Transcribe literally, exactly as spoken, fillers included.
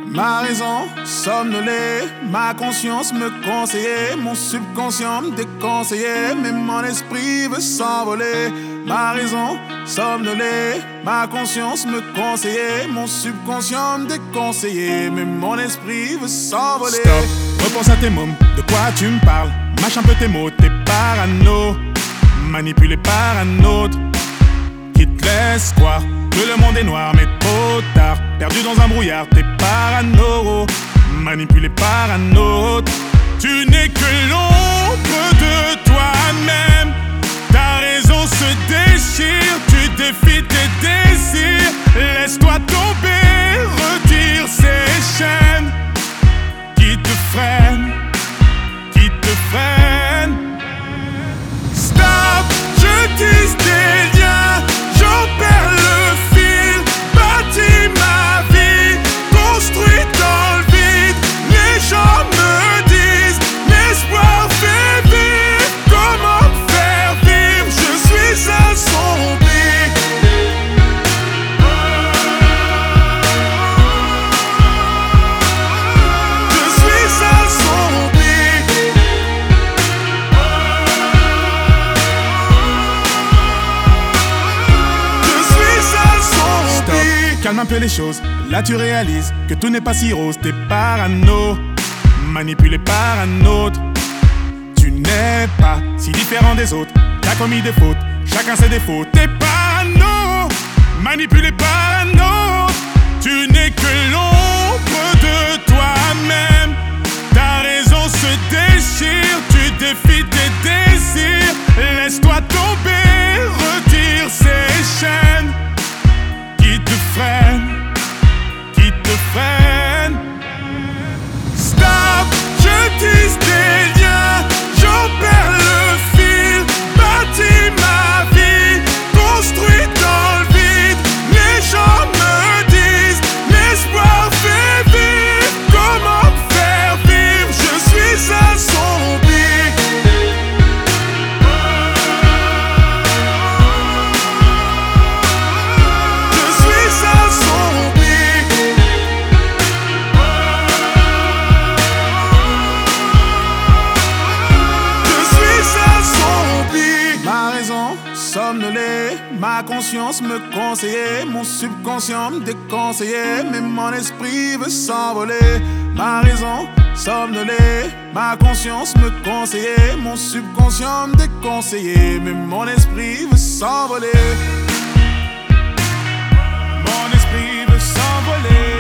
Ma raison somnolée, ma conscience me conseillait, mon subconscient me déconseillait, mais mon esprit veut s'envoler. Ma raison somnolée, ma conscience me conseillait, mon subconscient me déconseillait, mais mon esprit veut s'envoler. Stop, repense à tes mômes, de quoi tu me parles? Mâche un peu tes mots, t'es parano, manipulé par un autre qui te laisse croire que le monde est noir, mais trop tard. Perdu dans un brouillard, t'es parano, manipulé par un autre. Tu n'es que l'ombre de toi-même. Ta raison se déchire, tu défies tes désirs. Laisse-toi tomber, retire ces chaînes qui te freinent, qui te freinent. Stop, je tisse des liens, j'en perds le fil. Bâtis ma vie, construit dans le vide. Les gens me disent, l'espoir fait vivre. Comment me faire vivre? Je suis assombri. Je suis assombri. Calme un peu les choses, là tu réalises que tout n'est pas si rose, t'es parano, manipulé par un autre. Tu n'es pas si différent des autres, t'as commis des fautes, chacun ses défauts. T'es parano, manipulé par un autre. Tu n'es que l'ombre de toi-même. Ta raison se déchire, tu défies tes désirs. Laisse-toi tomber, retire ces chaînes qui te freinent, qui te freinent. Stop, je tisse des liens, j'en perds le fil. Bâtis ma vie, construit dans le vide. Les gens me disent, l'espoir fait vivre. Comment me faire vivre? Je suis assombri. Somnolé, ma conscience me conseillait, mon subconscient me déconseillait, mais mon esprit veut s'envoler. Ma raison somnolée, ma conscience me conseillait, mon subconscient me déconseillait, mais mon esprit veut s'envoler. Mon esprit veut s'envoler.